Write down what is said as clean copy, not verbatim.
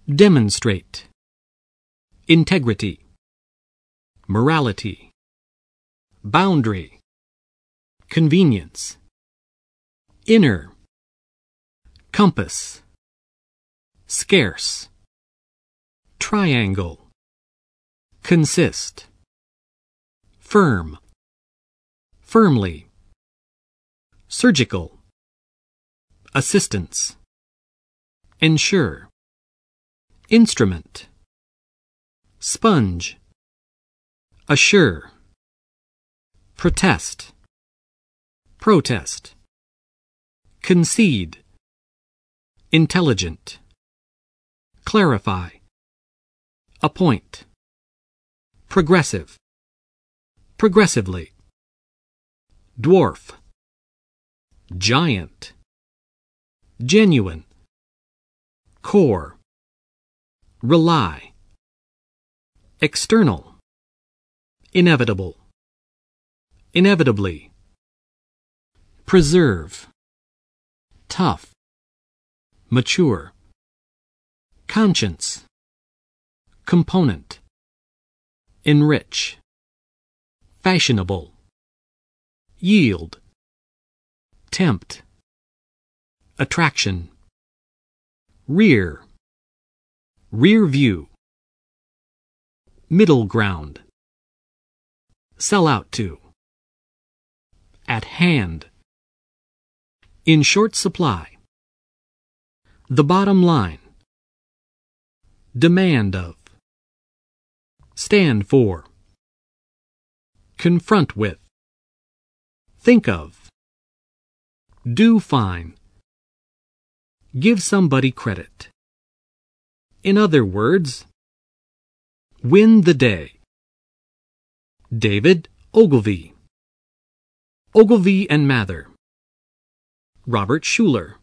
demonstrate, integrity, morality, boundary, convenience, inner, compass, scarce, triangle, consist, firm, firmly, surgical, assistance, ensure, instrument, sponge, assure, protest, protest, concede, intelligent, clarify, appoint, progressive, progressively, dwarf, giant, genuine, core, rely, external, inevitable, inevitably, preserve, tough, mature, conscience, component, enrich, fashionable, yield, tempt, attraction, rear, rear view, middle ground, sell out to, at hand, in short supply, the bottom line, demand of, stand for, confront with, think of, do fine, give somebody credit. In other words, win the day. David Ogilvy, Ogilvy and Mather, Robert Schuller.